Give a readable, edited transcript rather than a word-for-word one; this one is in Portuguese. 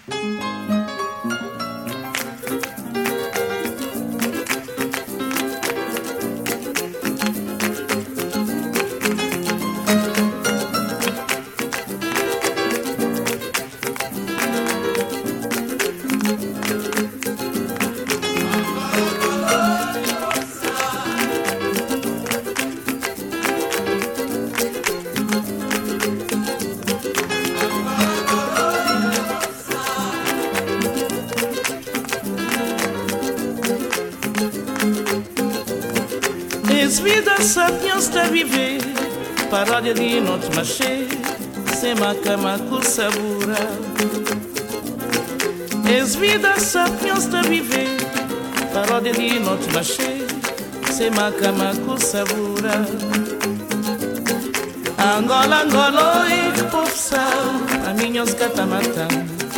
Es vida sapiens de viver, paródia de noite machê, sem macama com sabura. Es vida sapiens de viver, paródia de noite machê, sem macama com sabura. Angola, Angola, oi, povo sal, a minha os catamatã.